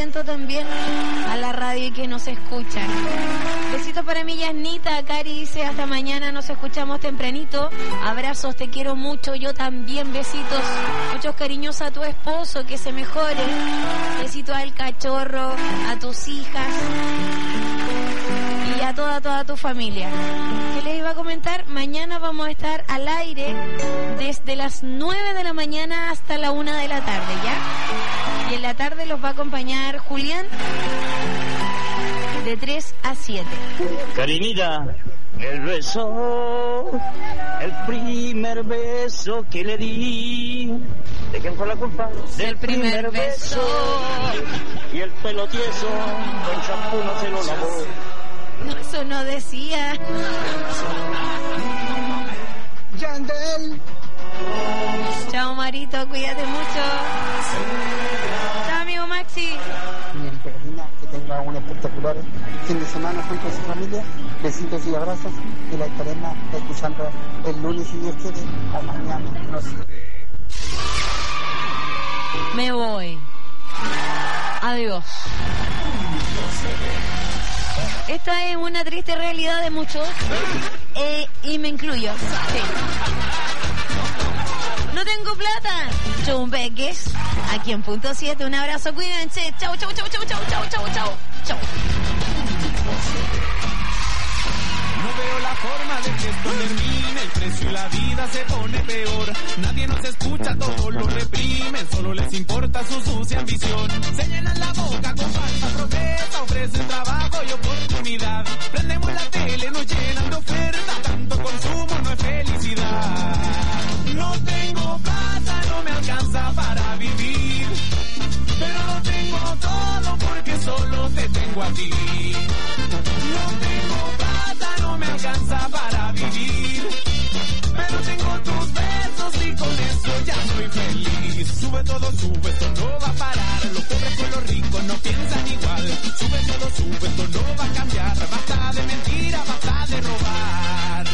atento también a la radio y que nos escuchan. Besitos para mi Yasnita. Cari dice hasta mañana, nos escuchamos tempranito. Abrazos, te quiero mucho, yo también. Besitos, muchos cariños a tu esposo, que se mejore. Besitos al cachorro, a tus hijas y a toda tu familia. ¿Qué les iba a comentar? Mañana vamos a estar al aire desde las 9 de la mañana hasta la 1 de la tarde, ¿ya? Y en la tarde los va a acompañar Julián de 3 a 7. Carinita, el beso, el primer beso que le di. ¿De quién fue la culpa? Del primer beso. Y el pelo tieso, con champú no se lo lavó. No, eso no decía. Yandel. Chao Marito, cuídate mucho. Chao amigo Maxi. Bien, Carolina, que tenga un espectacular fin de semana junto a su familia. Besitos y abrazos. Y la estaremos escuchando el lunes, si Dios quiere, o mañana, no sé. Me voy. Adiós. Esta es una triste realidad de muchos, y me incluyo. Sí. No tengo plata. Chumbeques. Aquí en punto 7. Un abrazo, cuídense. Chau, chau, chau, chau, chau, chau, chau, chau. Chau. No veo la forma de que esto termine, el precio y la vida se pone peor. Nadie nos escucha, todo lo reprimen, solo les importa su sucia ambición. Se llenan la boca con falsa promesa, ofrecen trabajo y oportunidad. Prendemos la tele, nos llenan de oferta, tanto consumo no es felicidad. No tengo plata, no me alcanza para vivir, pero lo tengo todo porque solo te tengo a ti. No tengo plata, no me alcanza para vivir, pero tengo tus besos y con eso ya soy feliz. Sube todo, sube, esto no va a parar. Los pobres con los ricos no piensan igual. Sube todo, sube, esto no va a cambiar. Basta de mentira, basta de robar.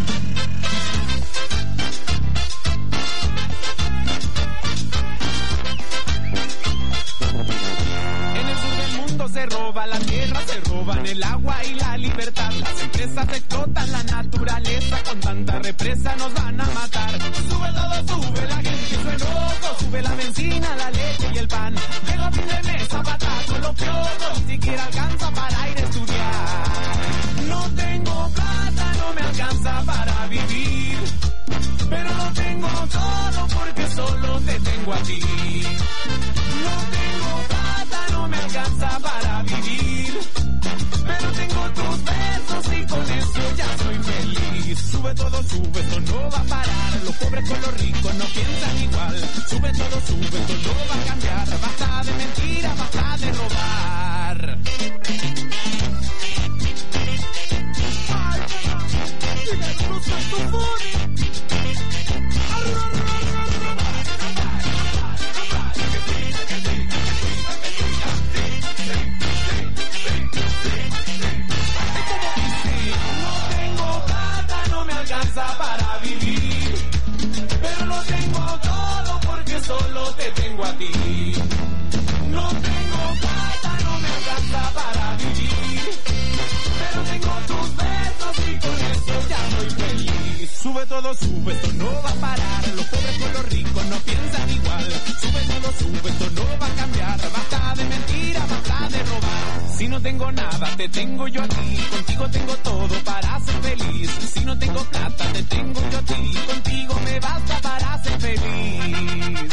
Se roba la tierra, se roban el agua y la libertad. Las empresas explotan la naturaleza, con tanta represa nos van a matar. Sube todo, sube, la gente se enoja, sube la benzina, la leche y el pan. Llega a fin de mes, zapatazo, lo peor, ni siquiera alcanza para ir a estudiar. No tengo plata, no me alcanza para vivir, pero lo tengo todo porque solo te tengo a ti. No tengo plata, no me alcanza para vivir, pero tengo tus besos y con eso ya soy feliz. Sube todo, sube, esto no va a parar. Los pobres con los ricos no piensan igual. Sube todo, sube, esto no va a cambiar. Basta de mentira, basta de robar. Para vivir, pero lo tengo todo porque solo te tengo a ti. No tengo plata, no me alcanza para vivir, pero tengo tus besos y con eso ya soy feliz. Sube todo, sube, esto no va a parar. Los pobres con los ricos no piensan igual. Sube todo, sube, esto no va a cambiar. Basta de mentira, basta de robar. Si no tengo nada, te tengo yo a ti. Contigo tengo todo para ser feliz. Si no tengo plata, te tengo yo a ti. Contigo me basta para ser feliz.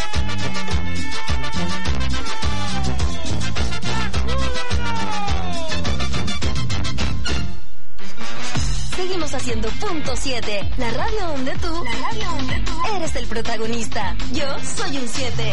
Seguimos haciendo punto 7, la radio donde tú eres el protagonista. Yo soy un 7.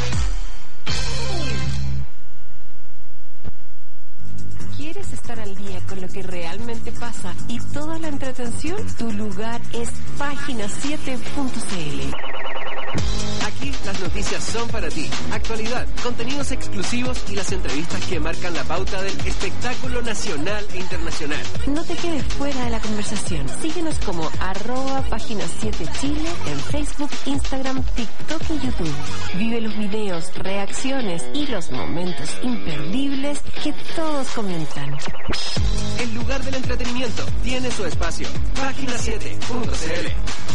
¿Quieres estar al día con lo que realmente pasa y toda la entretención? Tu lugar es página7.cl. Aquí las noticias noticias son para ti. Actualidad, contenidos exclusivos y las entrevistas que marcan la pauta del espectáculo nacional e internacional. No te quedes fuera de la conversación. Síguenos como @Página 7 Chile en Facebook, Instagram, TikTok y YouTube. Vive los videos, reacciones y los momentos imperdibles que todos comentan. El lugar del entretenimiento tiene su espacio. Página7.cl.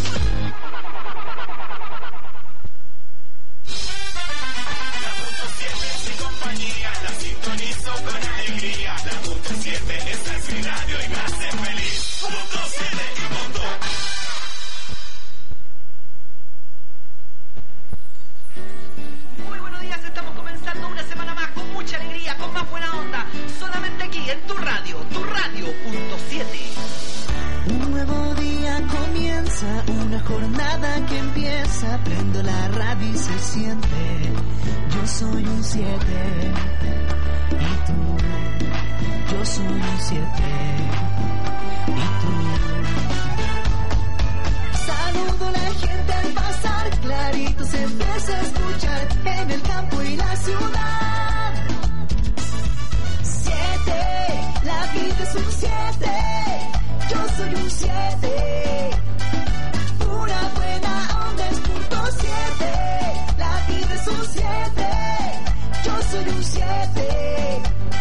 Muy buenos días, estamos comenzando una semana más con mucha alegría, con más buena onda, solamente aquí en tu radio, .7. Un nuevo día comienza, una jornada que empieza, prendo la radio y se siente, yo soy un 7, y tú, yo soy un 7, y tú. Saludo a la gente al pasar, clarito se empieza a escuchar, en el campo y la ciudad. 7, la vida es un 7. Yo soy un 7, pura buena onda es .7, la vida es un 7, yo soy un 7,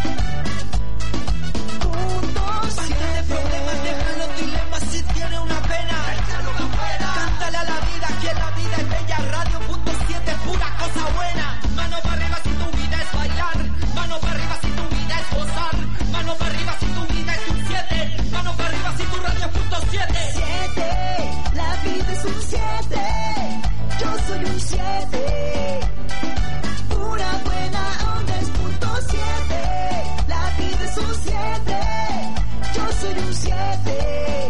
Parte de problemas, deja los dilemas si tiene una pena, échalo afuera, cántale a la vida que la vida es bella, radio .7, pura cosa buena, mano para arriba si tu vida es bailar, mano para arriba si tu vida es gozar, mano para arriba si tu vida es un 7, mano para arriba si tu radio es .7. 7, la vida es un 7, yo soy un 7, pura buena onda es .7, la vida es un 7, yo soy un 7,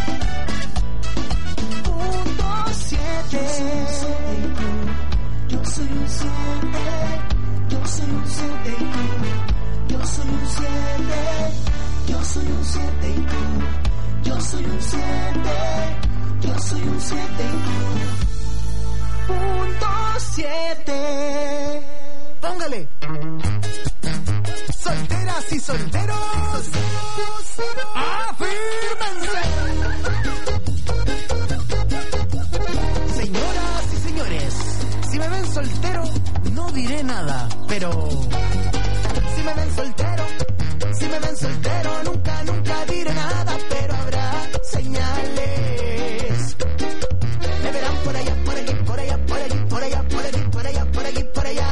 yo soy un 7, yo soy un 7 y tú, yo soy un 7, yo soy un 7 y tú, yo soy un 7, yo soy un 7 y tú, .7. Póngale. Solteras y solteros, afírmense. Señoras y señores, si me ven soltero, no diré nada, pero si me ven soltero, nunca diré nada, pero habrá señales. Me verán por allá, por allí, por allá, por allí, por allá, por allí, por allá, por allí, por allá.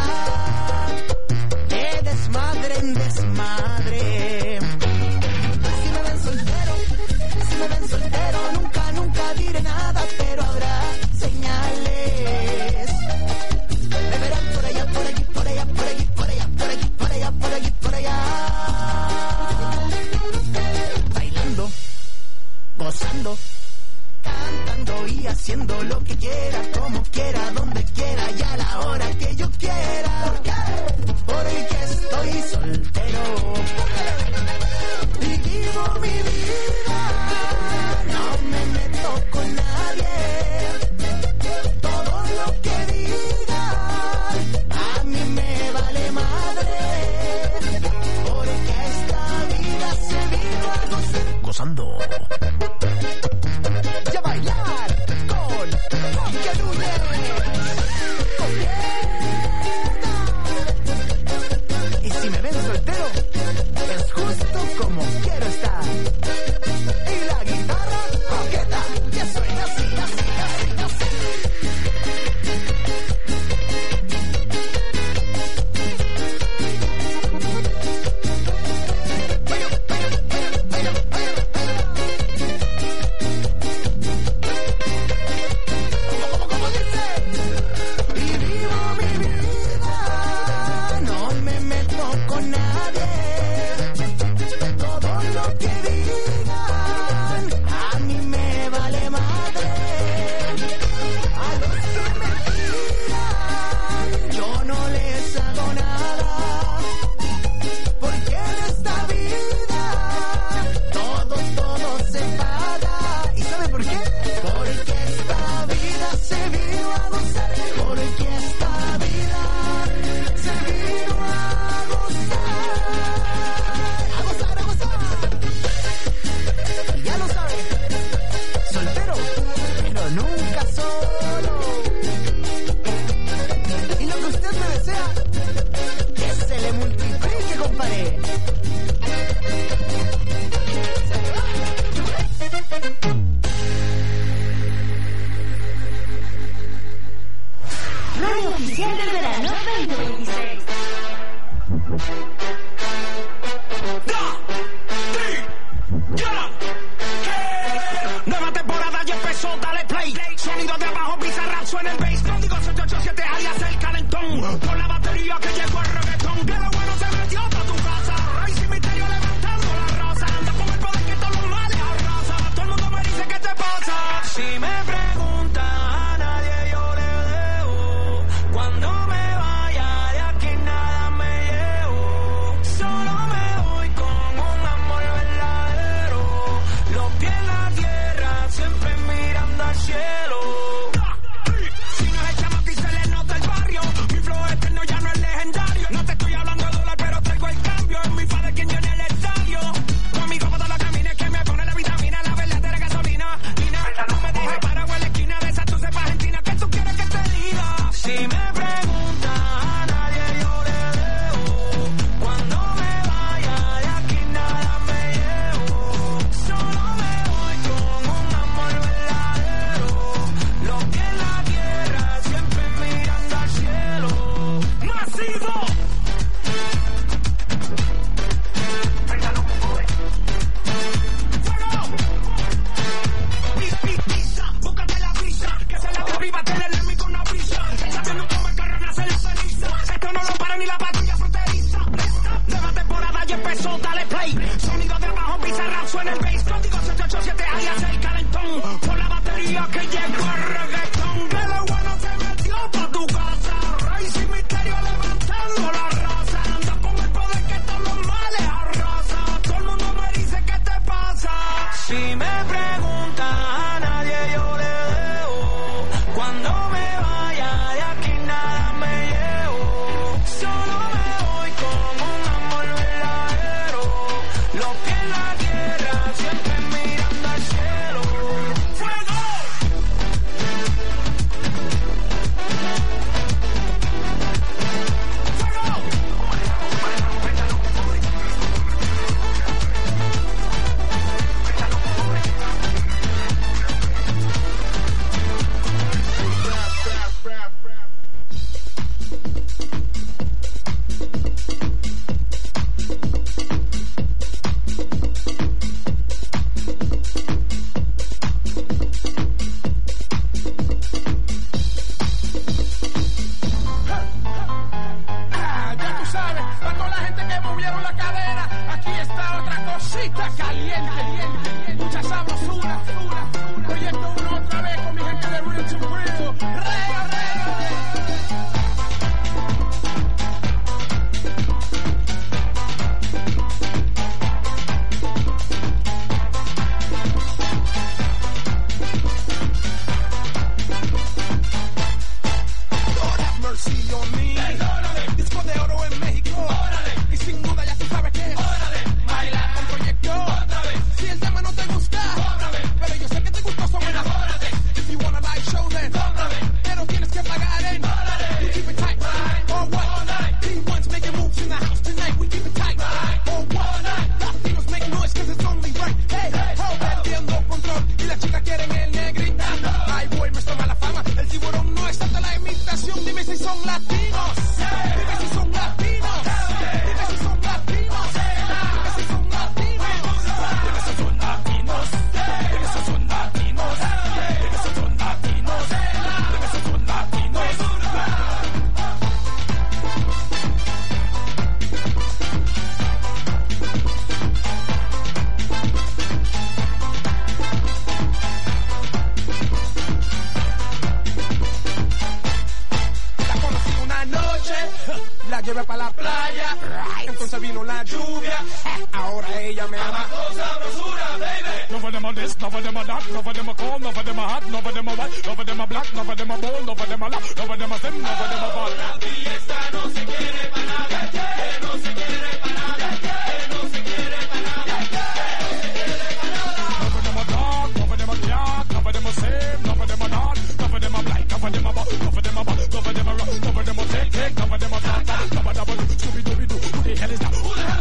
De desmadre en desmadre. Si me ven soltero, nunca diré nada, pero habrá señales. Me verán por allá, por allí, por allá, por allí, por allá, por allí, por allá, por allí, por allá. Bailando, gozando, cantando y haciendo lo que quiera, como quiera, donde quiera y a la hora que yo quiera. ¿Por qué? Porque estoy soltero y vivo mi vida, no me meto con nadie, todo lo que digan a mí me vale madre, porque esta vida se vive gozando. Y a bailar con Quique Núñez. Y si me ven soltero, es justo como quiero estar. Y la guitarra coqueta, que suena así, así, así, así. compadre. Radio Oficial del Verano 2026. Nueva temporada ya empezó, dale play. Sonido de abajo, bizarra, suena el bass. Código 787, alias el calentón. Con la batería que llegó el reggaetón. Que lo bueno se metió pa' tu casa. Rey sin misterio levantando la raza. Anda con el poder que todos los males arrasa. Todo el mundo me dice ¿qué te pasa? Si me preguntan a nadie yo le dejo. Cuando me vaya de aquí nada me llevo. Solo me voy con un amor verdadero. Los pies en la tierra, siempre mirando al cielo. Si no es chamaco y se le nota el barrio, mi flow eterno ya no es legendario. No te estoy hablando de dólar, pero traigo el cambio. Es mi padre quien llena el estadio. Conmigo por todos los caminos que me pone la vitamina, la verdadera gasolina. No me dejes parado en la esquina de esa tu cepa argentina. ¿Qué tú quieres que te diga? Si me preguntan a nadie yo le dejo. Cuando me vaya de aquí nada me llevo. Solo me voy con un amor verdadero. Los pies en la tierra, siempre mirando al cielo. ¡Masivo! Pisa, búscate la brisa, que se la de arriba, tenerle en mí con una brisa. Sabiendo cómo el carro nace la ceniza. Esto no lo para ni la patrulla fronteriza. Nueva temporada ya empezó, dale play. Sonido de abajo, bizarra, suena el bass. Código 787, alias el calentón. Por la batería que llegó el reggaetón. Que lo bueno se metió pa' tu casa. Rey sin misterio levantando la raza. Anda con el poder que todos los males arrasa. Todo el mundo me dice ¿qué te pasa? Si me preguntan a nadie yo le dejo. Cuando me vaya de aquí nada me llevo. Solo me voy con un amor verdadero. Los pies en la tierra, siempre mirando al cielo. ¡Fuego! Ya tú sabes, para toda la gente que movieron la cadera, aquí está otra cosita caliente, mucha sabrosura. Proyecto uno otra vez con mi gente de Real to Real. ¡Rega! Lord have mercy on me. Disco de oro en México. Y sin duda ya tú sabes que baila con proyecto. Si el tema no te gusta, pero yo sé que te gustó, son buenas. If you want a live show then, pero tienes que pagar en. We keep it tight, or what? P1's making moves in the house tonight. We keep it tight, or what? Latinos make noise cause it's only right. Hey, perdiendo control y las chicas quieren el negrita. Ay, boy, me toma la fama. El tiburón no es hasta la imitación. Dime si son latinos. Dime si son latinos. Dime si son latinos. Dime si son latinos. Dime si son latinos. Dime si son latinos. Dime si son latinos. Dime si son latinos. La conocí una noche, la llevé para la playa, entonces vino la lluvia, ahora ella me ama. None of them are this, none of them are that, none of them are cold, none of them are hot, none of them are white, none of them are black, none of them are bold, none of them are loud, none of them are thin, none of them are bald. La fiesta no se quiere para nada, no se quiere para nada, no se quiere para nada. None of them are dark, none of them are dark, none of them are same, none of them are not, none of them are black, none of them are bald, none of them are bald, none of them are rough, none of them are take, none of them are fat, none of them are Scooby-Dooby-Doo, who the hell is that? Who the hell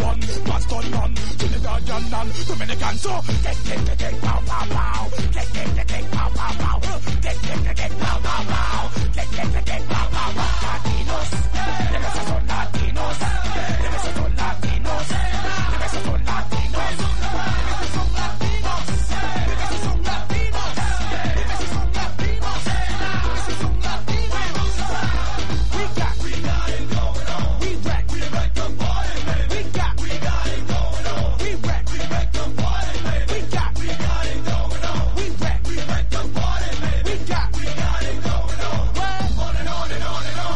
none, pastor none, Trinidadian none, Dominican so, get, pow, pow, pow, get, pow, pow, pow, get, pow, pow, pow, get, pow, pow, pow, Latinos, esos son latinos, esos son latinos, esos son latinos, esos son latinos, esos son latinos, esos son latinos, esos son latinos. We got it going on. We wreck the party, baby. We got it going on. We wreck the party, baby. We got it going on. We wreck the party, baby. We got it going on. On and on and on and on.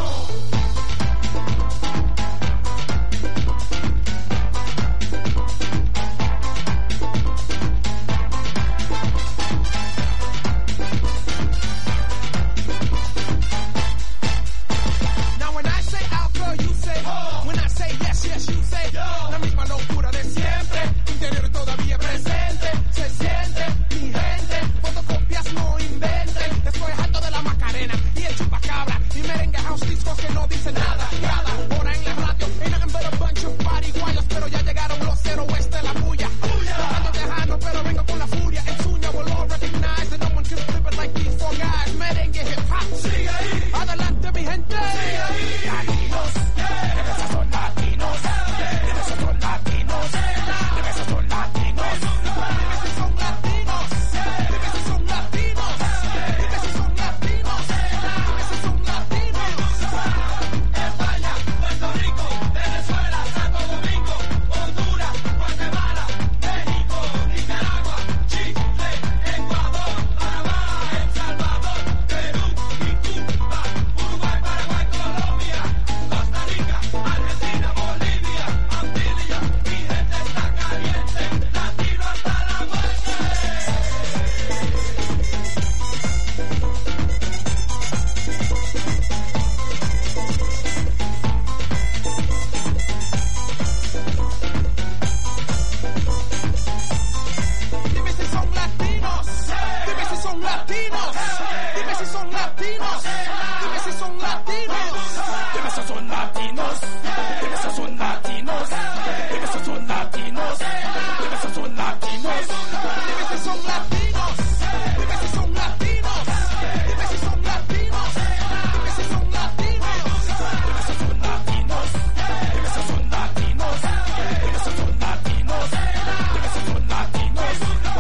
Now when I say out, girl, you say oh. When I say yes, yes, you say yo. La misma locura de siempre, interior todavía presente. Se siente, mi gente, fotocopias no inventen. Estoy harto de la Macarena y el chupacabra y merengue house discos que no dicen nada. Cada hora en la radio, ain't nothing but a bunch of pariguayos, pero ya llegaron los cero oeste de la bulla. Tratando de dejarnos, pero vengo con la furia. En suña will all recognize that no one can flip it like these four guys. Merengue hip hop, sigue ahí. Adelante mi gente. Sigue ahí. Latinos, esos son latinos, esos son latinos, esos son latinos, esos son latinos, esos son latinos, esos son latinos, esos son latinos. España, Puerto Rico, Venezuela, Santo Domingo, Honduras, Guatemala, México, Nicaragua, Chile, Ecuador, Panamá, El Salvador, Perú y Cuba, Uruguay, Paraguay, Colombia, Costa Rica, Argentina, Bolivia, Antillas, mi gente está caliente, latino hasta la muerte. Dime si son latinos, dime si son latinos, dime si son latinos, dime si son latinos, dime si son latinos, dime si son latinos, dime si son latinos, dime si son latinos, dime si son latinos, dime si son latinos, dime si son latinos, dime si son latinos, dime si son latinos, dime si son latinos, dime si son latinos, dime si son latinos.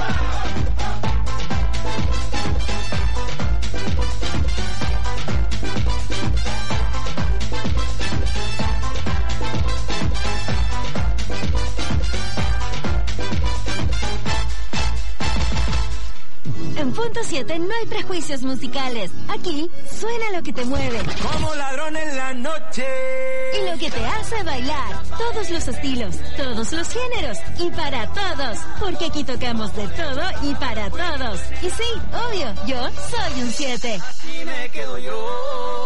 En Punto 7 no hay prejuicios musicales. Aquí suena lo que te mueve Como ladrón en la noche. y lo que te hace bailar. Todos los estilos, todos los géneros y para todos. Porque aquí tocamos de todo y para todos. Y sí, obvio, yo soy un 7. Aquí me quedo yo.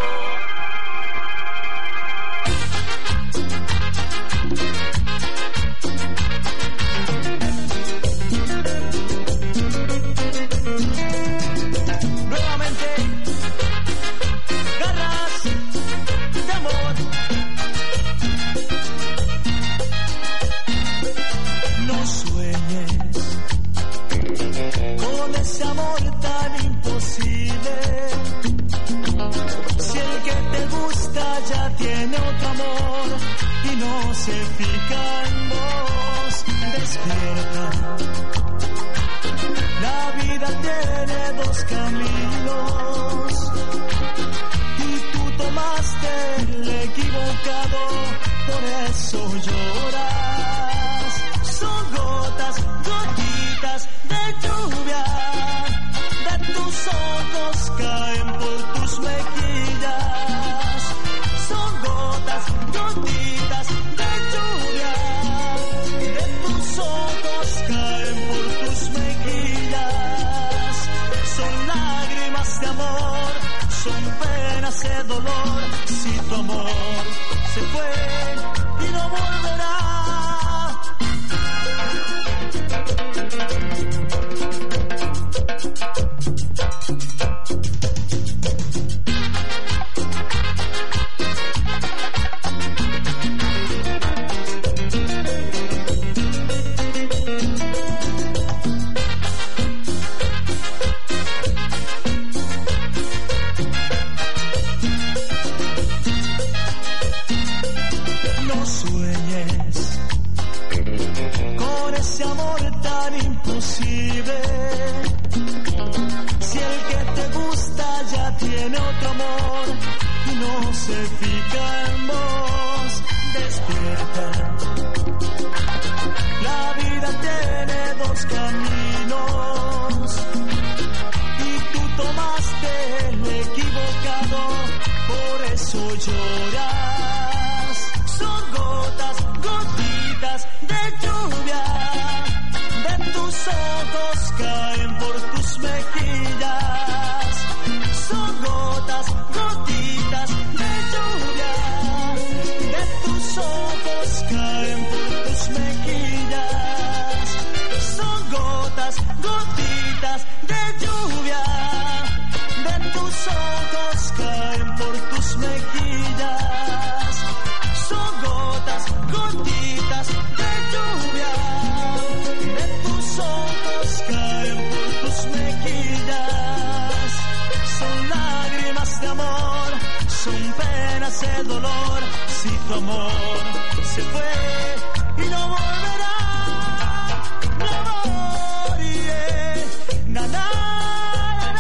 Nuevamente, garras de amor. No sueñes con ese amor tan imposible. Si el que te gusta ya tiene otro amor y no se fija en vos, despierta. La vida tiene dos caminos y tú tomaste el equivocado, por eso lloras. Son gotas, gotitas de lluvia, de tus ojos caen por tus mejillas. Son gotas, gotitas de lluvia, de tus ojos caen por tus mejillas. Son lágrimas de amor, son penas de dolor. Si tu amor se fue y no volverá, sueñes con ese amor tan imposible. Si el que te gusta ya tiene otro amor y no se fija en vos, despierta. La vida tiene dos caminos y tú tomaste el equivocado, por eso lloras. Son gotas, gotitas de lluvia, de tus ojos caen por tus mejillas. Son gotas, gotitas de lluvia, de tus ojos caen por tus mejillas. Son gotas, gotitas de lluvia, de tus ojos caen por tus mejillas. Son gotas, gotitas de lluvia, de tus ojos caen por tus mejillas. Son lágrimas de amor, son penas de dolor. Si tu amor se fue y no volverá, no moriré, na, na, na, na.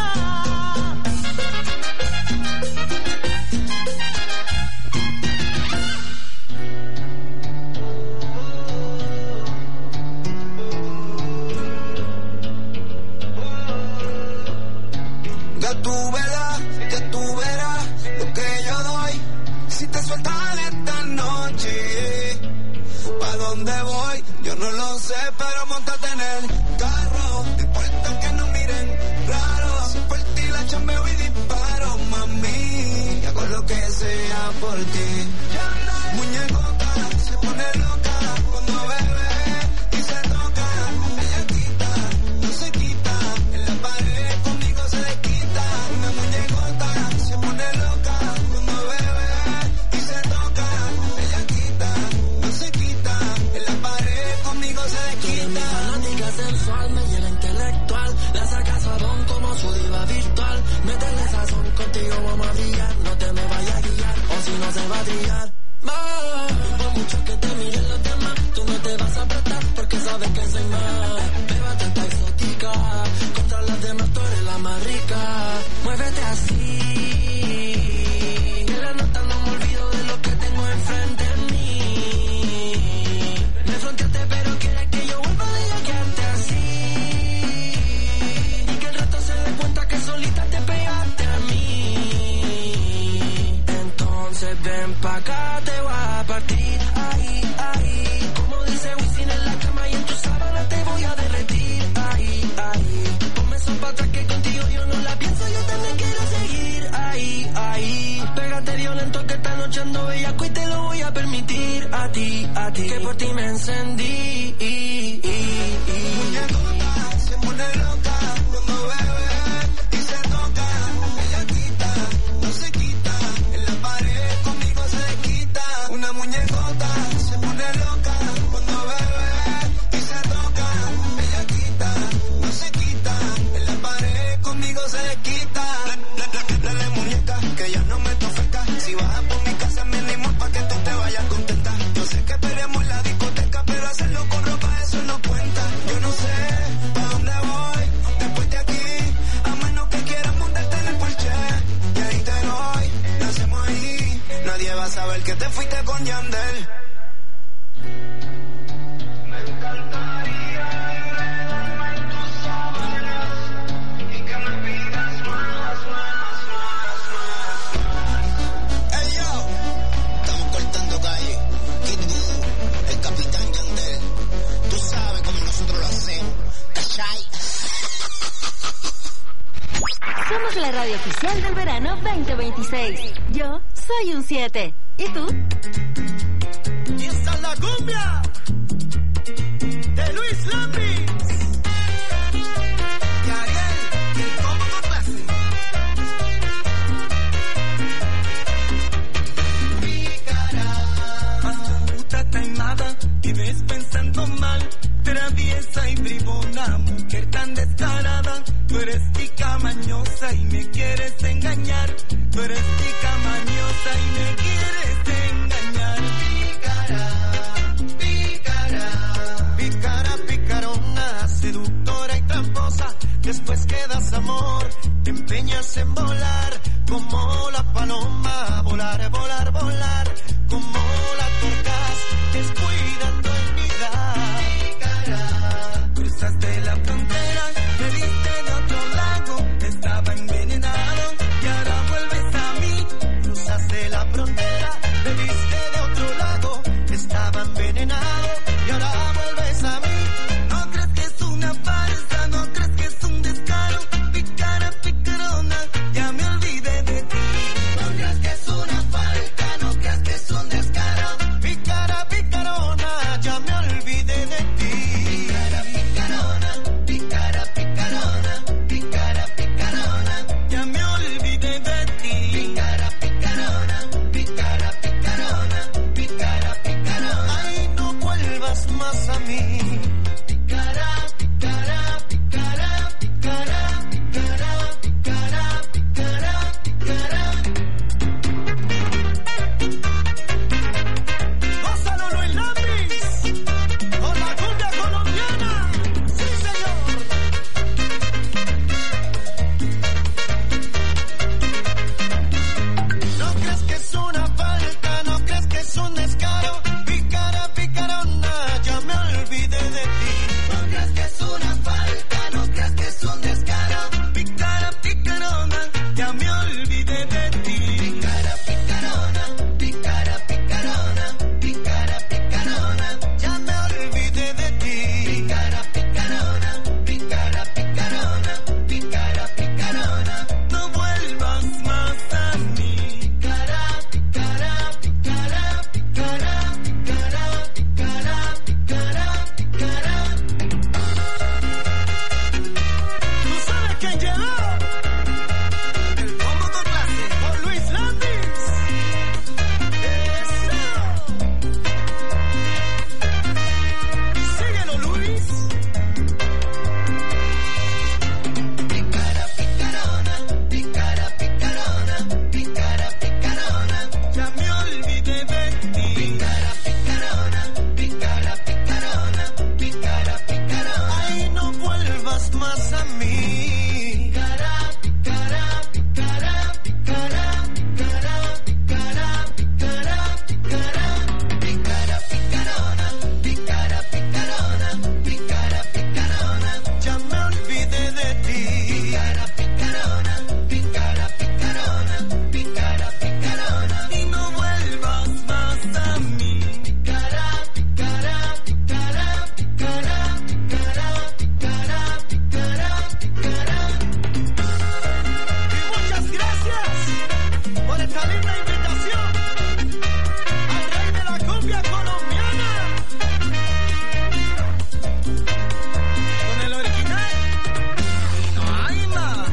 Que tú verás lo que yo doy si te sueltan esta noche. ¿Pa' dónde voy? Yo no lo sé, pero montate en el carro. No importa que no miren raro. Si por ti la chambeo y disparo, mami. Hago lo que sea por ti. Muñecota se pone loca cuando bebe y se toca. Ella quita, no se quita. En la pared conmigo se desquita. Una muñecota se pone loca cuando bebe y se toca. Ella quita, no se quita. En la pared conmigo se desquita. Mi fanática sensual me llena intelectual. La saca sabón como su diva virtual. Métele sazón, contigo vamos a brillar. No te me vayas a guiar, o si no se va a trillar. Por mucho que te miren los demás, tú no te vas a apretar porque sabes que soy más. Beba tanta exótica, contra las demás tú eres la más rica. Muévete así, que la nota no me olvido de lo que tengo enfrente de mí. Me fronteaste pero quieres que yo vuelva a quedarte así. Y que el rato se dé cuenta que solita te pegaste a mí. Entonces ven pa' acá, te voy a partir, ahí, ahí. Como dice Wisin en la cama y en tu sábana te voy a derretir, ahí, ahí. Ponme eso pa' atrás que contigo yo no la pienso, yo también quiero seguir, ahí, ahí. Pégate violento que esta noche ando bellaco y te lo voy a permitir a ti, que por ti me encendí. Muñecota se pone loca cuando bebe y se toca. Ella quita, no se quita. En la pared conmigo se desquita. Una muñecota se pone loca cuando bebe y se toca. Ella quita, no se quita. En la pared conmigo se desquita. Dale muñeca, que ya no me tofeca. Si bajas por mi casa mínimo pa' que tú te vayas contenta. Yo sé que esperemos en la discoteca, pero hacerlo con ropa eso no cuenta. Yo no sé pa' dónde voy después de aquí, a menos que quieras montarte en el porche. Y ahí te doy, lo hacemos ahí. Nadie va a saber que te fuiste con Yandel. Me encantaría enredarme en tus sábanas y que me pidas más. Hey yo, estamos cortando calle. Kid Voodoo, el capitán Yandel. Tú sabes cómo nosotros lo hacemos. ¿Cachai? Somos la radio oficial del verano 2026. Yo soy un 7. ¿Y tú? Y esta es la cumbia de Luis Lambis y Ariel, el combo con clase. Pícara, astuta, taimada, vives pensando mal, traviesa y bribona, mujer tan descarada. Tú eres tica mañosa y me quieres engañar. Tú eres tica mañosa y me quieres engañar. Pícara. vuelvas más a mí. Picará, picará, picará, picará, picará, picará, picará, picará. Gózalo, Luis Lambis, con la cumbia colombiana. Sí, señor. No crees que es una falta, no crees que es un descaro. Picara, picarona, ya me olvidé de ti. No crees que es una falta, no crees que es un descaro. Picara, picarona, ya me olvidé de ti. Picara, picarona, picara, picarona, picara, picarona, ya me olvidé de ti. Picara, picarona, picara, picarona, picara, picarona, no vuelvas más a mí. Picara, picara, picara, picara, picara, picara, picara, picara. ¿Tú sabes quién llegó? El combo con clase, con Luis Landis. ¡Eso! Síguelo, Luis. Picara, picarona, picara, picarona, picara, picarona, ya me olvidé de ti. Picara, picarona, picara, picarona, picara, picarona, ay, no vuelvas más a mí. Picara, picara, picara, picara, picara, picara, picara, picara. Picara, picarona, picara, picarona, picara, picarona, ya me olvidé de ti. Picara, picarona, picara, picarona, picara, picarona, y no vuelvas más a mí. Picara, picara, picara, picara, picara, picara, picara, picara. Y muchas gracias por esta linda invitación al rey de la cumbia colombiana. Con el original y no hay más.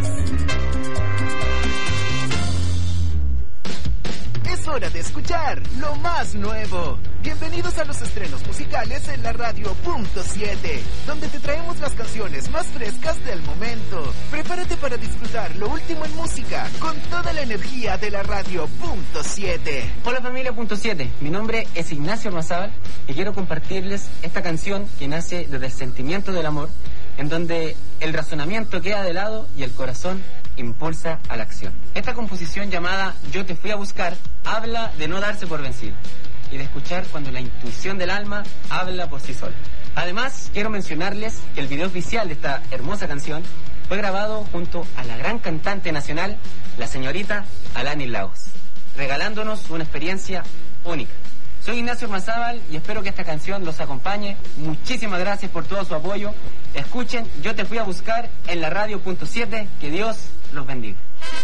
Es hora de escuchar lo más nuevo. Bienvenidos a los estrenos musicales en la radio Punto 7, donde te traemos las canciones más frescas del momento. Prepárate para disfrutar lo último en música con toda la energía de la radio Punto 7. Hola familia Punto 7, mi nombre es Ignacio Ormazábal y quiero compartirles esta canción que nace desde el sentimiento del amor, en donde el razonamiento queda de lado y el corazón impulsa a la acción. Esta composición llamada Yo te fui a buscar habla de no darse por vencido y de escuchar cuando la intuición del alma habla por sí sola. Además, quiero mencionarles que el video oficial de esta hermosa canción fue grabado junto a la gran cantante nacional, la señorita Alanis Lagos, regalándonos una experiencia única. Soy Ignacio Ormazábal y espero que esta canción los acompañe. Muchísimas gracias por todo su apoyo. Escuchen Yo te fui a buscar en la radio Punto 7. Que Dios los bendiga.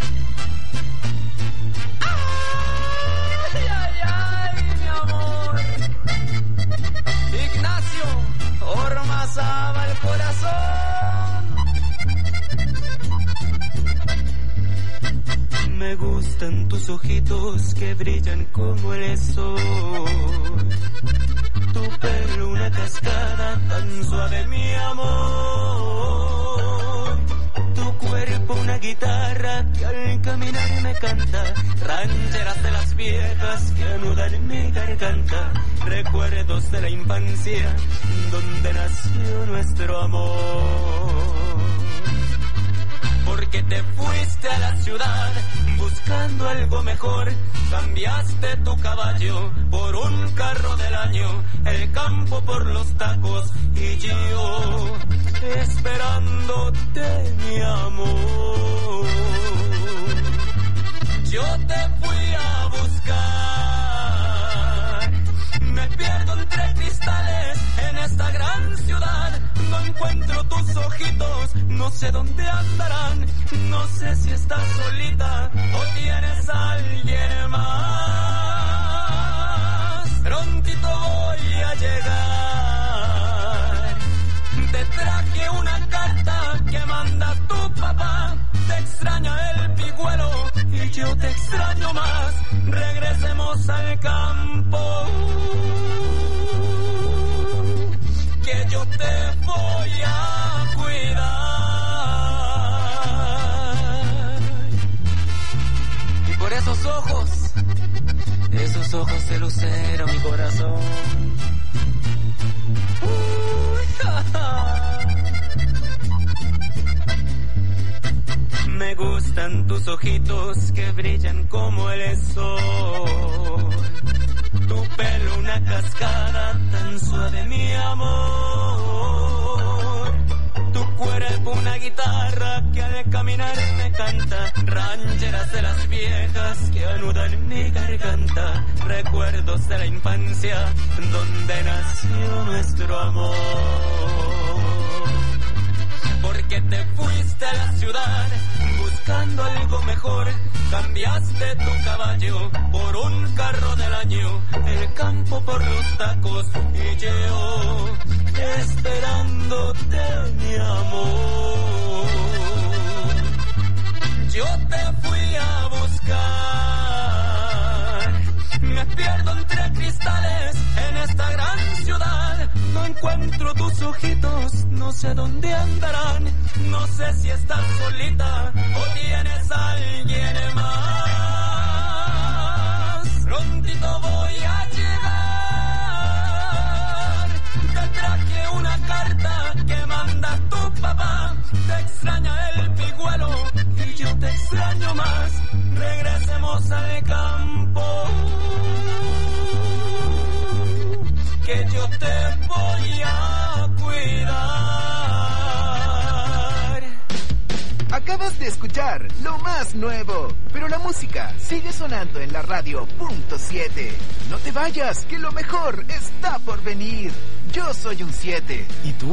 Ay, ay, ay, mi amor. Ignacio Ormazábal corazón. Me gustan tus ojitos que brillan como el sol. Tu pelo una cascada tan suave, mi amor. Tu cuerpo una guitarra que al caminar me canta. Rancheras de las viejas que anudan mi garganta. Recuerdos de la infancia donde nació nuestro amor. Porque te fuiste a la ciudad buscando algo mejor. Cambiaste tu caballo por un carro del año, el campo por los tacos y yo esperándote, mi amor. Yo te fui a buscar, me pierdo entre cristales en esta gran ciudad. No encuentro tus ojitos, no sé dónde andarán. No sé si estás solita o tienes a alguien más. Prontito voy a llegar. Te traje una carta que manda tu papá. Te extraña el pigüelo y yo te extraño más. Regresemos al campo. lucero mi corazón. Me gustan tus ojitos que brillan como el sol. Tu pelo una cascada tan suave, mi amor. Tu cuerpo una guitarra que al caminar me canta. Rancheras de las viejas que anudan mi garganta. Recuerdos de la infancia donde nació nuestro amor. Porque te fuiste a la ciudad buscando algo mejor. Cambiaste tu caballo por un carro del año, el campo por los tacos y yo esperándote, mi amor. Yo te fui a buscar, me pierdo entre cristales en esta gran ciudad. No encuentro tus ojitos, no sé dónde andarán. No sé si estás solita o tienes a alguien más. Prontito voy a llegar. Te traje una carta que manda tu papá. Te extraña el pigüelo y yo te extraño más. Regresemos al campo, que yo te voy a cuidar. Acabas de escuchar lo más nuevo, pero la música sigue sonando en la radio .7. No te vayas, que lo mejor está por venir. Yo soy un 7. ¿Y tú?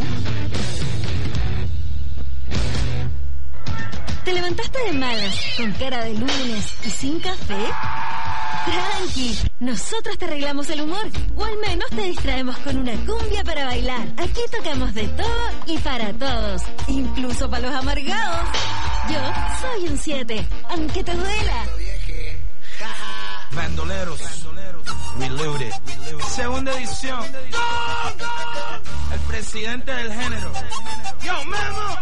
¿Te levantaste de malas, con cara de lunes y sin café? Tranqui, nosotros te arreglamos el humor, o al menos te distraemos con una cumbia para bailar. Aquí tocamos de todo y para todos, incluso para los amargados. Yo soy un 7, aunque te duela. Bandoleros, Reloaded, segunda edición. El presidente del género. Yo, Memo.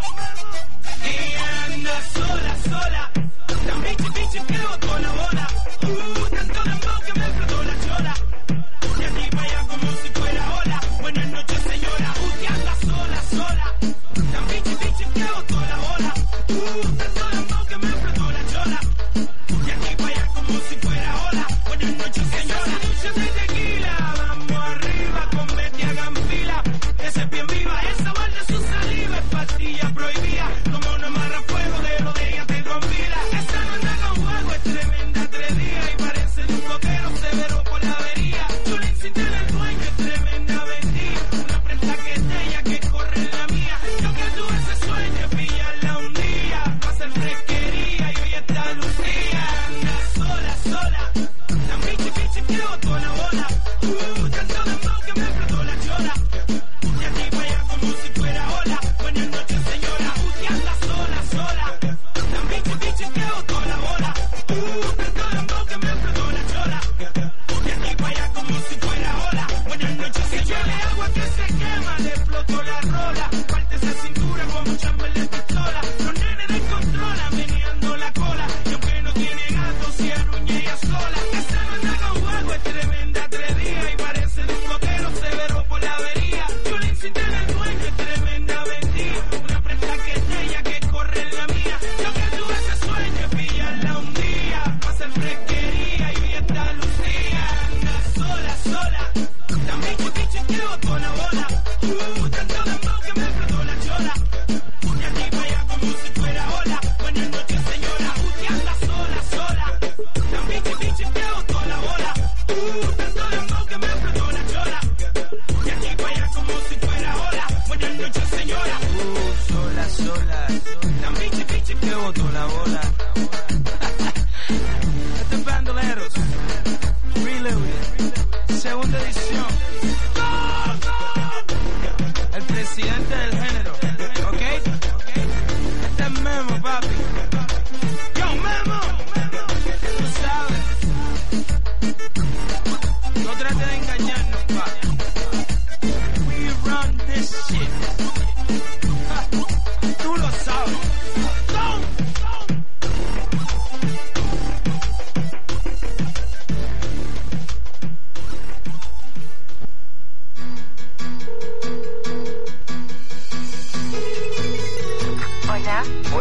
Ella anda sola, sola. Tan bichi, bichi que botó la bola. Tanto dembow que me explotó la chola. Y aquí para allá como si fuera ola. Buenas noches, señora. Usted anda sola, sola. Tan bichi, bichi que botó la bola. Tanto dembow que me explotó la chola. Y aquí para allá como si fuera ola. Buenas noches, señora. Esa de tequila. Vamos arriba, con Betty hagan fila. Esa es bien viva, esa guarda su saliva. Es pastilla prohibida. Como una marra fuego de lo de ella te convida. Esa no anda con juego, es tremenda 3 días. Y parece de un coquero severo por la avería. Yo le insistí en el dueño, es tremenda vendida. Una prenda que es de ella que corre en la mía. Yo que tuve ese sueño, pillarla un día. Pa' hacer fresquería y hoy está Lucía. Anda sola, sola. La bichi, bichi que botó la bola. Tanto dembow que me explotó la chola. Y aquí para allá como si fuera ola. Buenas noches, señora. Usted anda sola, sola. La bichi, bichi que botó la bola. Tanto dembow que me explotó la chola. Y aquí para allá como si fuera ola. Buenas noches, señora. Si llueve agua que se quema, le explotó la rola. Parte esa cintura como chamba de pistola. Los nenes descontrolan, meneando la cola. Y aunque no tiene gato, si arruña ella sola. Esa no anda con juego, es tremenda 3 días. Y parece de un coquero severo por la avería. Yo le insistí en el dueño, es tremenda vendida. Una prenda que es de ella que corre en la mía. Yo que tuve ese sueño, es pillarla un día. Pa' hacer fresquería y hoy está Lucía. Anda sola, sola. La bichi, bichi que botó la bola. Tanto dembow que me explotó la chola. Y aquí para allá como si fuera ola. Buenas noches, señora. Usted anda sola, sola. La bichi, bichi que botó la bola. Tanto dembow que me explotó la chola. Y aquí para allá como si fuera ola. Buenas noches, señora. Sola, sola. La bichi, bichi que botó la bola. Este es Bandoleros, Reloaded, segunda edición. El presidente del género, ¿ok? Este es Memo, papi. Yo, Memo. Tú sabes. No trates de engañarnos, papi. We run this shit. Tú lo sabes.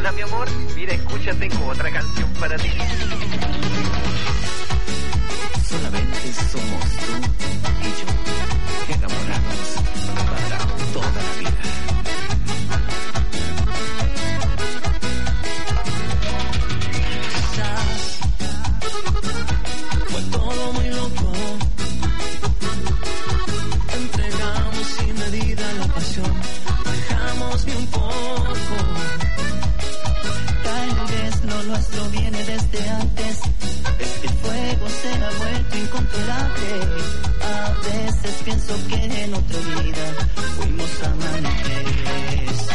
Hola mi amor, mira, escucha, tengo otra canción para ti. Solamente somos tú y yo, enamorados para toda la vida. Quizás fue todo muy loco. Entregamos sin medida la pasión, dejamos bien poco. Tal vez lo nuestro viene desde antes. Este fuego se ha vuelto incontrolable. A veces pienso que en otra vida fuimos amantes.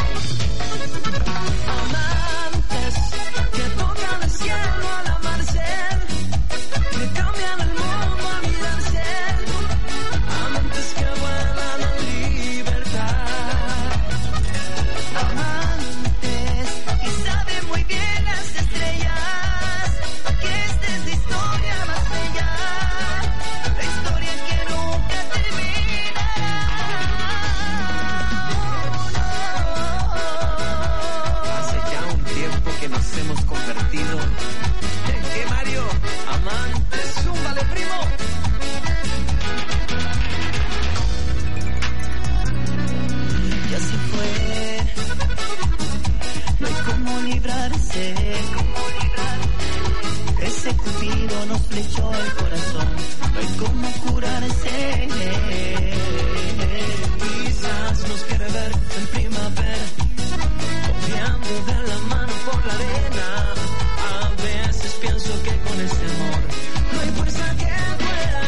Amantes que tocan el cielo al amarse, que cambian el mundo al mirarse. Amantes que vuelan en libertad. Amantes que saben muy bien las estrellas, que esta es la historia más bella, la historia que nunca terminará. Hace ya un tiempo que nos hemos convertido en ¿qué, Mario? Amantes, zúmbale, primo. Y así fue, no hay cómo librarse. Ese cupido nos flechó el corazón, no hay cómo curarse. Quizás nos quiere ver en primavera, confiando de la mano por la arena. A veces pienso que con ese amor no hay fuerza que pueda.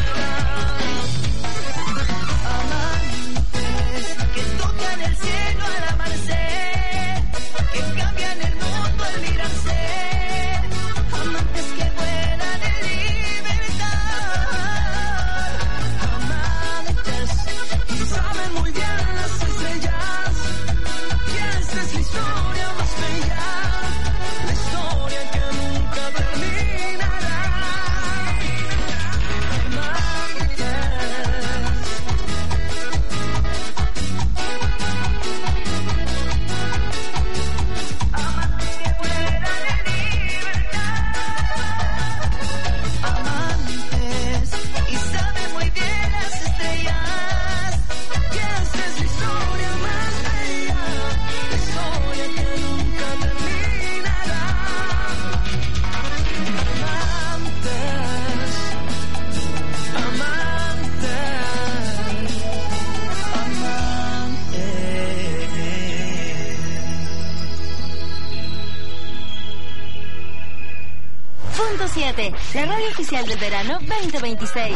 Amantes que tocan el cielo al amarse, que cambian el mundo al mirarse. Amantes que vuelan en libertad. Amantes que saben muy bien las estrellas, que esta es la historia más bella, la historia que nunca terminará. Amantes. Amantes y saben muy bien las estrellas, que esta es la historia más bella, la historia que nunca terminará. Amantes, Punto 7, la radio oficial del verano 2026.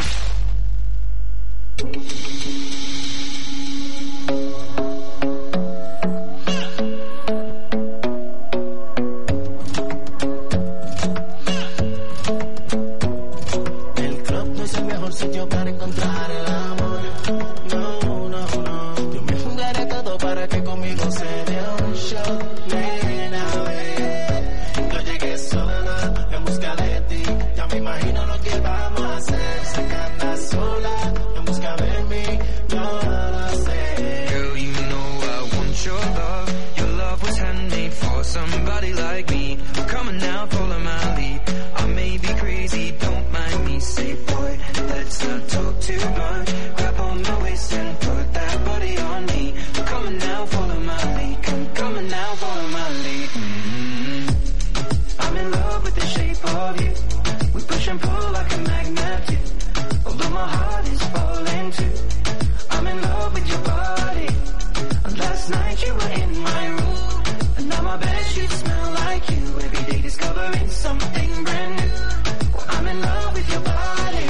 El club no es el mejor sitio para encontrar el amor. No, no, no. Yo me fundaré todo para que conmigo se dé un show. Nena, ven. Yo llegué sola en busca de ti. Ya me imagino lo que vamos a hacer. Sé que andas sola en busca de mí. Yo lo sé. Girl, you know I want your love. Your love was handmade for somebody like me. Come on now, follow my lead. I may be crazy, don't mind me. Say, boy, let's not talk too much. Grab on my waist and put that body on me. Come on now, follow my lead. Come on now, follow my lead. I'm in love with the shape of you. We push and pull like a magnet do. Although my heart is falling too. I'm in love with your body. And last night you were in my room. And now my bedsheets smell like you. Every day discovering something brand new. Well, I'm in love with your body.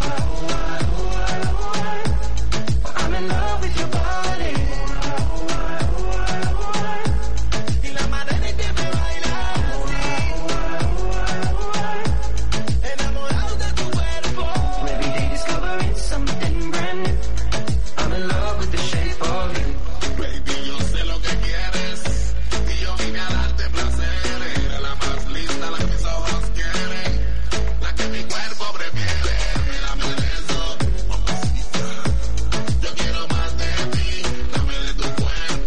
I'm in love with your body. Y la madre te me baila así. Enamorado de tu cuerpo. Every day discovering something brand new. I'm in love with the shape of you. Baby, yo sé lo que quieres y yo vine a darte placer. Eres la más linda, la que mis ojos quieren, la que mi cuerpo prefiere. Dame de eso, mamacita. Yo quiero más de ti, dame de tu cuerpo.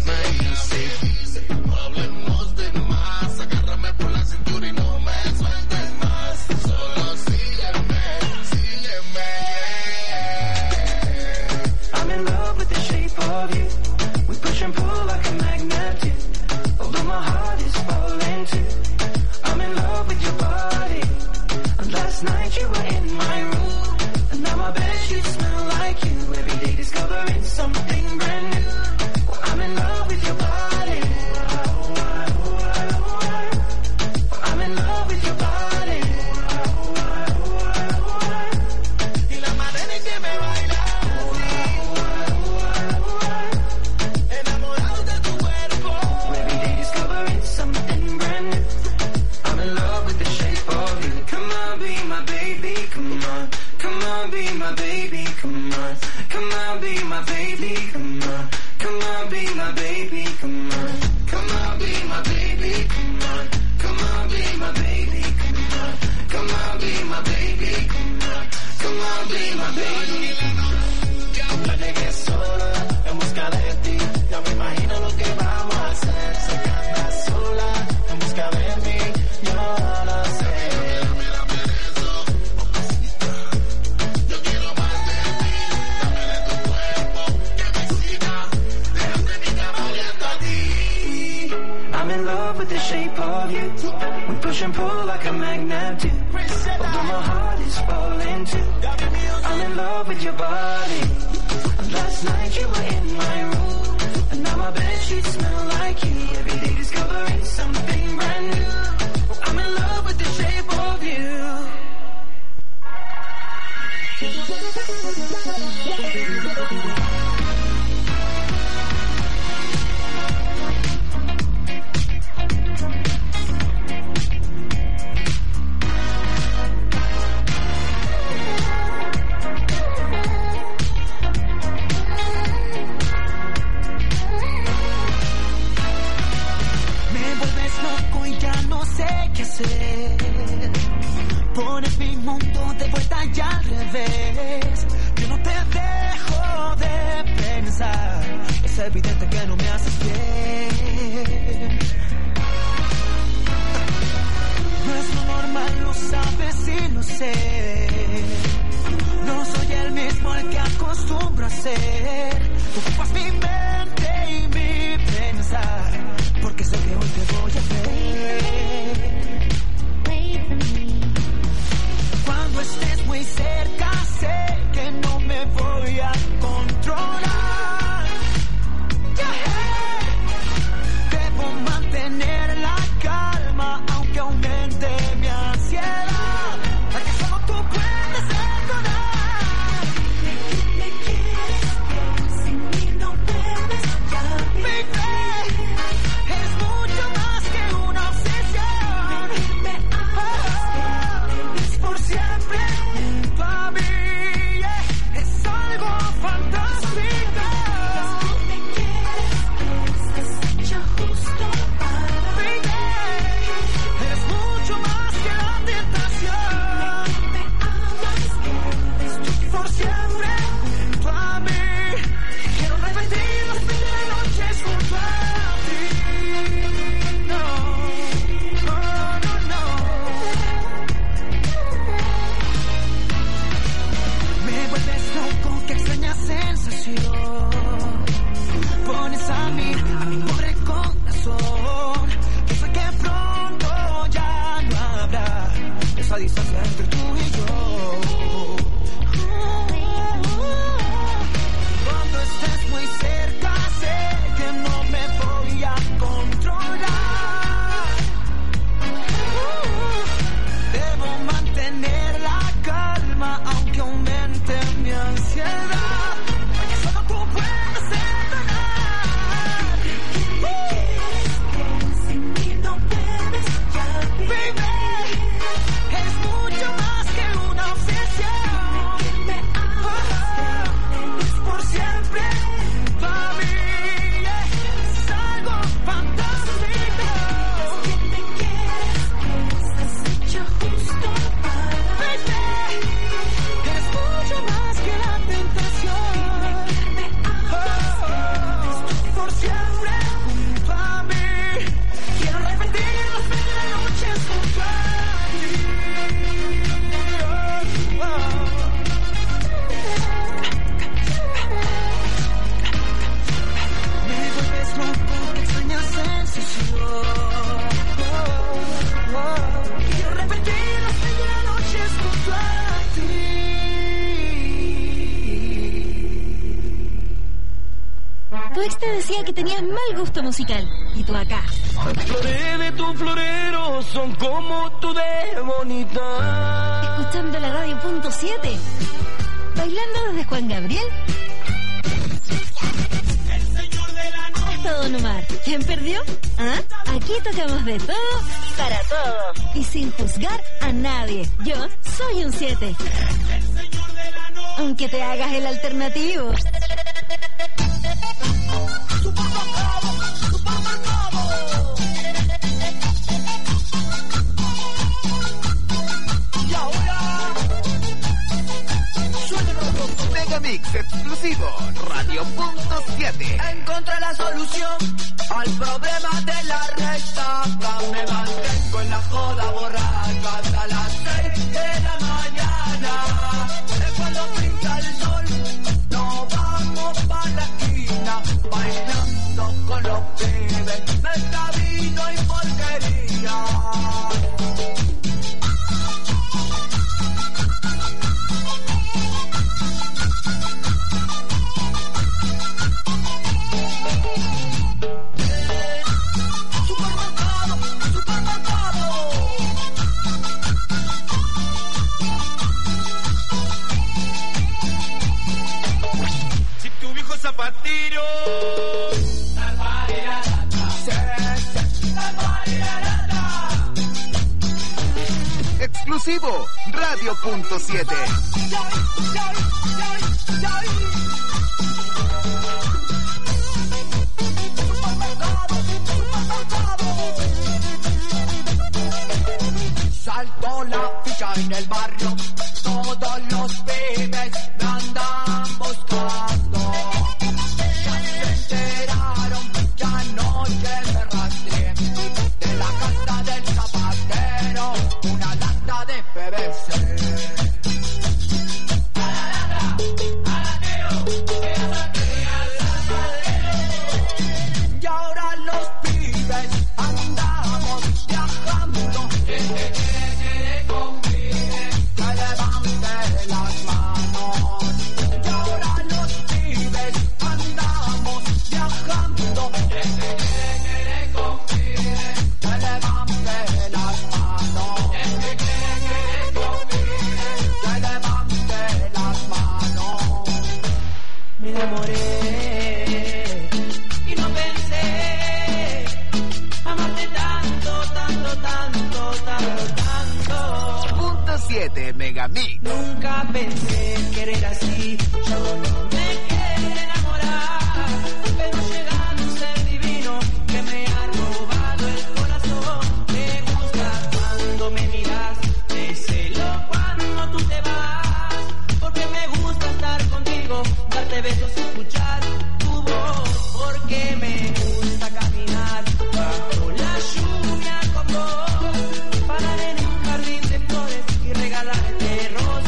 me dice, no hablemos de más, agárrame por la cintura y no me sueltes más, solo sígueme, sígueme, yeah. I'm in love with the shape of you. We push and pull like a magnet do. Although my heart is falling too. I'm in love with your body. And last night you were in my room. And now my bedsheets smell like you. Every day discovering something brand new. I'm in love with your body. I'm in love with your body. Y la manera en que me bailas enamorado de tu cuerpo. Every day discovering something brand new. I'm in love with the shape of you. Come on, be my baby, come on. Come on, be my baby, come on. Come on, be my baby, come on. Come on, be my baby, come on. Come on, be my baby, come on. Come on, be my baby, come on. Come on, be my baby, come on. Come on, be my baby. Ya llegué sola en busca de ti. Ya me imagino lo que vamos a hacer. Sé que andas sola en busca de mí. Yo lo sé. Yo quiero más de ti, dame de tu cuerpo, que me excita, déjame mi cama oliendo a ti. I'm in love with the shape of you. We push and pull like a magnet do. Although my heart is falling too. I'm in love with your body. And last night you were in my room. And now my bedsheets smell like you. Every day discovering something brand new. I'm in love with the shape of you. Me vuelves loco y ya no sé qué hacer. Pones mi mundo de vuelta y al revés. Yo no te dejo de pensar. Es evidente que no me haces bien. No es lo normal, lo sabes y lo sé. No soy el mismo al que acostumbro a ser. Tú ocupas mi mente y mi pensar. Porque sé que hoy te voy a ver. Cuando estés muy cerca, sé que no me voy a controlar. Debo mantener la calma, aunque aumente mi ansiedad. La que solo tú puedes recordar. Me quieres, sin mí no puedes ya vivir. junto a mí. Quiero repetir las medianoches junto a ti. Oh, oh. Me vuelves loco, que extraña sensación. Oh, oh. Quiero repetir las medianoches junto a ti. Tu ex te decía que tenías mal gusto musical. Y tú acá. Las flores de tu florero son como tú de bonita. Escuchando la radio.7. Bailando desde Juan Gabriel. Hasta Don Omar. ¿Quién perdió? ¿Ah? Aquí tocamos de todo para todos. Y sin juzgar a nadie. Yo soy un 7. Aunque te hagas el alternativo. Megamix exclusivo, Radio.7. Encontré la solución al problema de la resaca. Me mantengo en la joda borracha hasta las 6 de la mañana. Es cuando pinta el sol, nos vamos pa' la esquina, bailando con los pibes, mezcla vino y porquería. Zapatero. Exclusivo, Radio.7. Saltó la ficha en el barrio, todos los pibes me andan buscando. Ya se enteraron que anoche me rastreé de la casa del zapatero una lata de PVC. Y ahora los pibes andamos viajando. Que levante las manos. Y ahora los pibes andamos viajando. Que levante las manos. Que levante las manos. Me enamoré y no pensé amarte tanto, tanto, tanto, tanto, tanto. Punto 7 Megamix. Nunca pensé querer así, yo no me quiero enamorar, pero llega un ser divino que me ha robado el corazón. Me gusta cuando me miras, te celo cuando tú te vas, porque me gusta estar contigo, darte besos y escuchar tu voz, porque me gusta caminar bajo la lluvia con vos, parar en un jardín de flores y regalarte rosas.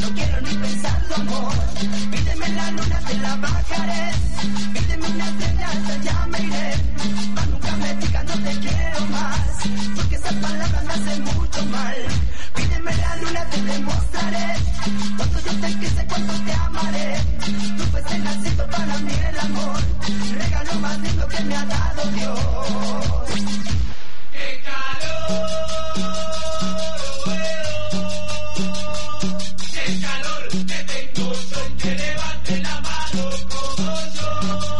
no quiero ni pensarlo, amor. Pídeme la luna, te la bajaré. Pídeme una estrella, hasta allá me iré. Mas nunca me digas no te quiero más, porque esas palabras me hacen mucho mal. Pídeme la luna, te demostraré cuánto yo te quise, cuánto te amaré. Tú fuiste nacido para mí el amor, regalo más lindo que me ha dado Dios. ¡Qué calor! ¡Qué calor que tengo yo! Que levante la mano como yo.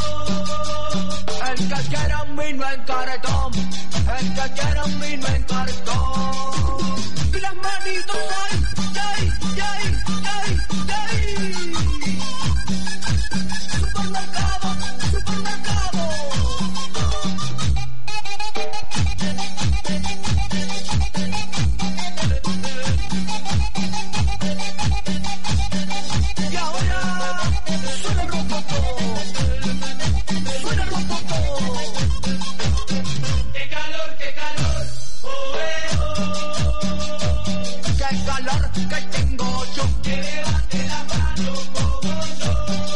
El que quiera un vino en cartón, el que quiera un vino en cartón. Y las manitos ahí, yay, yay, yay, yay. Supermercado, supermercado. Y ahora suena el rococo, suena el rococo. ¡Qué calor, qué calor! ¡Oh, oh! ¡Qué calor que tengo yo! ¡Que levante la mano como yo!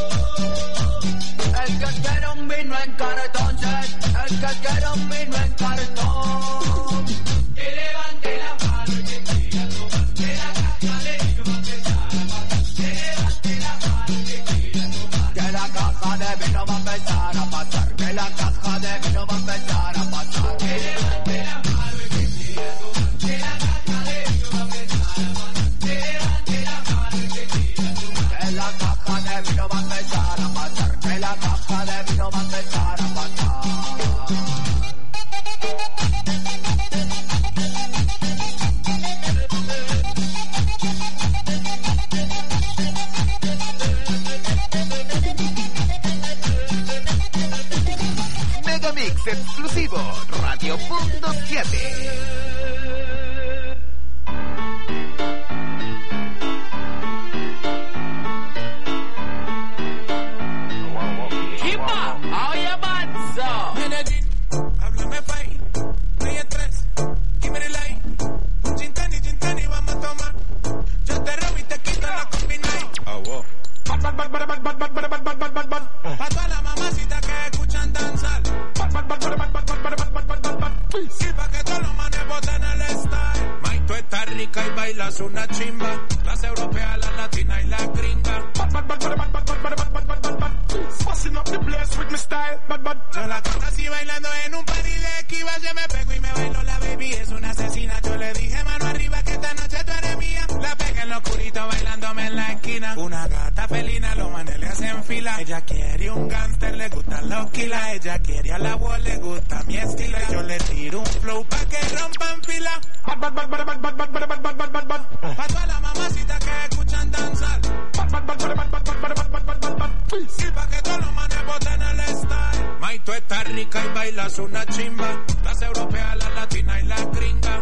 El que quiera un vino en cartón, el que quiera un vino en cartón. Que levante la mano y que quiera tomar, que la caja de vino va a empezar a pasar. Que levante la mano y que quiera tomar, que la caja de vino va a empezar a pasar. Que la caja de vino va a empezar a pasar. Que levante la mano y que quiera tomar, que la caja de vino va a empezar a pasar. Que levante la mano y que quiera tomar, que la caja de vino va a empezar a pasar. Que la caja de vino va a empezar a pasar. Megamix exclusivo, Radio Punto 7. Háblame fine, no hay estrés, give me the light. Un gin tonic, vamos a tomar. Yo te robo y te quito la combination. Pa' todas las mamacitas que escuchan danzar. Y pa' que todos los manes boten el style. Mike, tú estás rica y bailas una chimba. Clase europea, la latina y la gringa. Busting up the place with my style. Yo la conocí bailando en un party de Esquivas. Yo me pego y me bailo, la baby es una asesina. Yo le dije mano arriba que esta noche tú eres mía. La pegué en lo oscurito bailándome en la esquina. Una gata felina, los manes le hacen fila. Ella quiere un gangster, le gustan los kilas. Ella quiere a la voz, le gusta mi estilo. Yo le tiro un flow pa' que rompan fila. Pa' todas las mamacitas que escuchan danzar. Y pa' que todos los manes boten el style. May, tú estás rica y bailas una chimba. Clase europea, la latina y la gringa.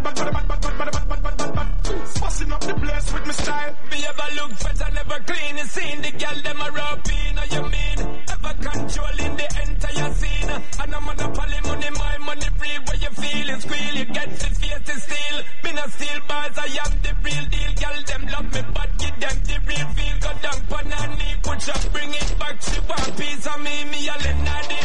Busting up the place with my style. Me ever look fresh and never clean. You seen the girl them a rapping, or you mean? Ever controlling the entire scene. And I'm on a poly money, my money free. Where you feel it, squeal, you get the face to steal. Me no steal bars, I am the real deal. Girl them love me, but give them the real feel. Go down on her knee, push up, bring it back. She want piece of me, a Lenardi.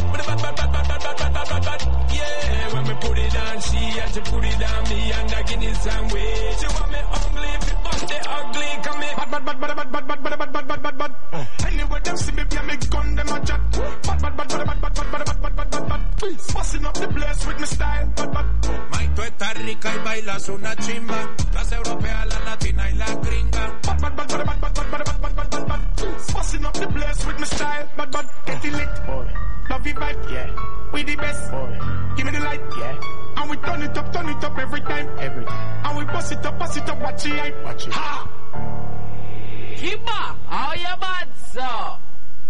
Yeah, when me put it on she, and she put it on me, and I give it some way. She want me ugly, if it bust the ugly, come here. Bad. Anyway, them see me, be a me gun, them a chat. Bad. Busting up the place with my style. Bad. Mike, tú estás rica y bailas una chimba. Clase europea, la latina y la gringa. Bad. Busting up the place with my style. Bad. Getting lit. Love you vibe. Yeah. We the best. Give me the light. Yeah. And we turn it up every time. And we bust it up, watch it. Watch it. Ha! Kiba, how you bad, so?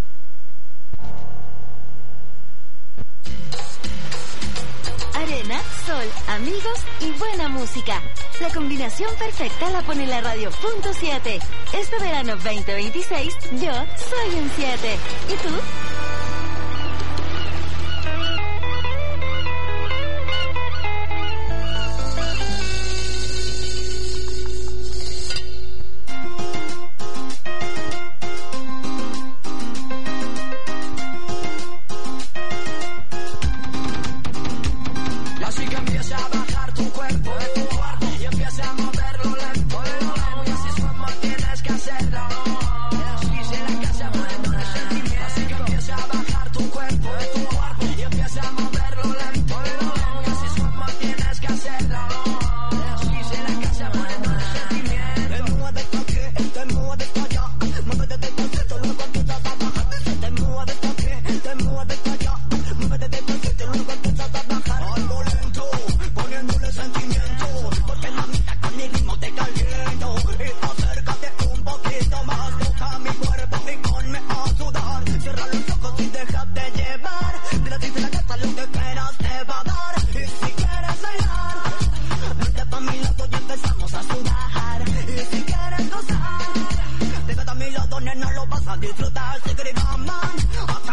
Arena, sol, amigos y buena música. La combinación perfecta la pone la Radio Punto 7. Este verano 2026, yo soy un 7. ¿Y tú? pones no lo vas a disfrutar. Secret man,